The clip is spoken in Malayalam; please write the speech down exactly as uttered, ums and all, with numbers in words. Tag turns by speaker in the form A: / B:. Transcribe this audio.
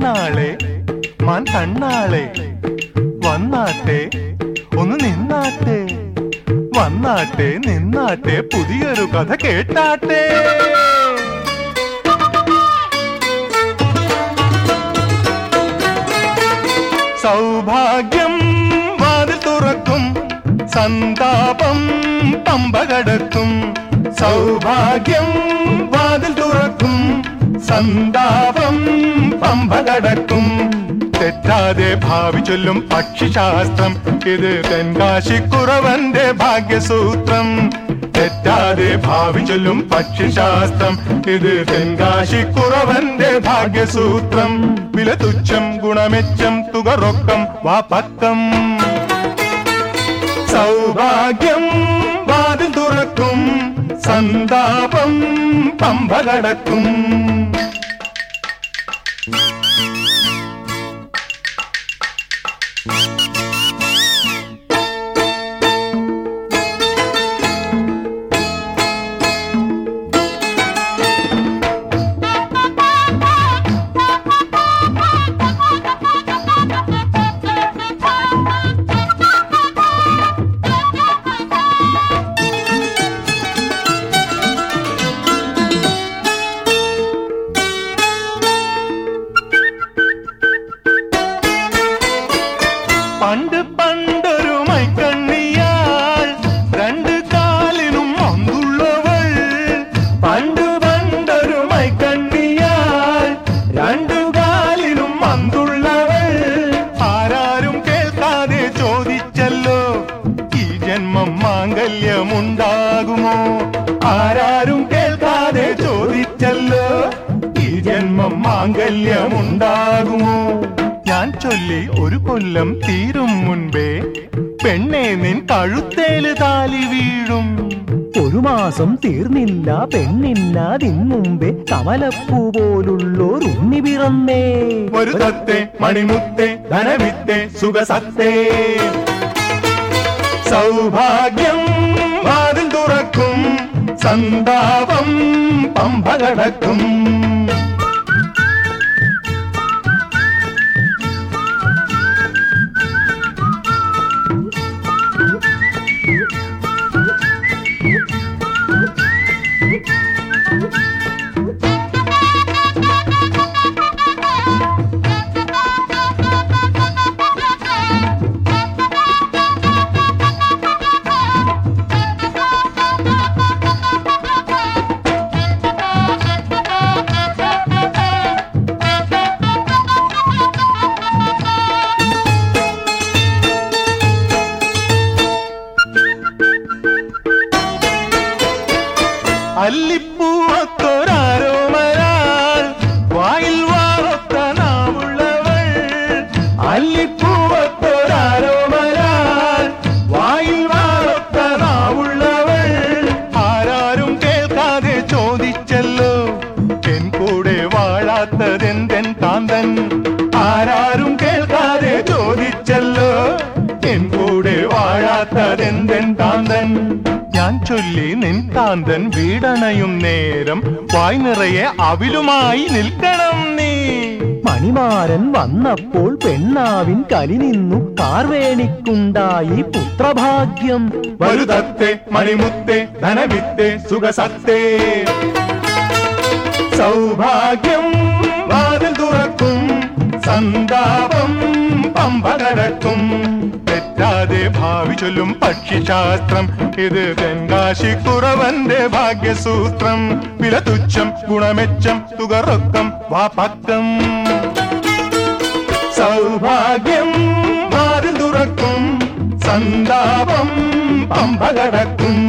A: പെണ്ണാളെ മാൻ കണ്ണാളെ വന്നാട്ടെ ഒന്ന് നിന്നാട്ടെ വന്നാട്ടെ നിന്നാട്ടെ പുതിയൊരു കഥ കേട്ടാട്ടെ. സൗഭാഗ്യം വാതിൽ തുറക്കും സന്താപം പമ്പ കടക്കും. സൗഭാഗ്യം വാതിൽ തുറക്കും സന്താപം പമ്പ കടക്കും. തെറ്റാതെ ഭാവി ചൊല്ലും പക്ഷിശാസ്ത്രം ഇത് തെൻകാശിക്കുറവന്റെ ഭാഗ്യസൂത്രം. തെറ്റാതെ ഭാവി ചൊല്ലും പക്ഷിശാസ്ത്രം ഇത് തെൻകാശിക്കുറവന്റെ ഭാഗ്യസൂത്രം. വില തുച്ഛം ഗുണമെച്ചം തുക റൊക്കം വാ പക്കം. സൗഭാഗ്യം വാതിൽ തുറക്കും സന്താപം പമ്പ കടക്കും. പണ്ട് പണ്ടൊരു മൈക്കണ്ണിയാൾ രണ്ട് കാലിനും അന്തുള്ളവൾ. പണ്ട് പണ്ടൊരു മൈക്കണ്ണിയാൾ രണ്ടു കാലിനും അന്തുള്ളവൾ. ആരാരും കേൾക്കാതെ ചോദിച്ചല്ലോ ഈ ജന്മം മാംഗല്യമുണ്ടാകുമോ. ആരാരും കേൾക്കാതെ ചോദിച്ചല്ലോ ഈ ജന്മം മാംഗല്യമുണ്ടാകുമോ. ഞാൻ ചൊല്ലി ഒരു കൊല്ലം തീരും മുൻപേ പെണ്ണെ നിൻ കഴുത്തേല് താലി വീഴും.
B: ഒരു മാസം തീർന്നില്ല പെണ്ണില്ലാതിൻ മുമ്പേ കമലപ്പൂ പോലുള്ളോരുണ്ണി പിറന്നേ.
A: ഒരു തത്തെ മണിമുത്തെ ധനവിത്തെ സുഖസത്തേ. സൗഭാഗ്യം വാതിൽ തുറക്കും സന്താപം പമ്പ കടക്കും. അല്ലിപ്പൂവത്തൊരാരോമരാൾ വായിൽ വാർത്ത നാവുള്ളവൾ. അല്ലിപ്പൂവത്തൊരാരോമരാൾ വായിൽ വാർത്ത നാവുള്ളവൾ. ആരാരും കേൾക്കാതെ ചോദിച്ചല്ലോ എൻ കൂടെ വാഴാത്തതെന്തെൻ കാന്തൻ. ആരാരും കേൾക്കാതെ ചോദിച്ചല്ലോ എൻ കൂടെ വാഴാത്തതെന്തെൻ കാന്തൻ. ഞാൻ ചൊല്ലി നിൻ കാന്തൻ വീടണയും നേരം വായ് നിറയെ അവിലുമായി നിൽക്കണം നീ.
B: മണിമാരൻ വന്നപ്പോൾ പെണ്ണാവിൻ കലി നിന്നു കാർവേണിക്കുണ്ടായി പുത്രഭാഗ്യം.
A: വലുതത്തെ മണിമുത്തെ ധനവിത്തെ സുഖസത്തേ. സൗഭാഗ്യം വാതിൽ തുറക്കും സന്താപം പമ്പ കടക്കും. തെറ്റാതെ ഭാവി ചൊല്ലും പക്ഷിശാസ്ത്രം ഇത് തെൻകാശിക്കുറവന്റെ ഭാഗ്യസൂത്രം. വില തുച്ഛം ഗുണമെച്ചം തുക റൊക്കം വാ പക്കം. സൗഭാഗ്യം വാതിൽ തുറക്കും സന്താപം പമ്പ കടക്കും.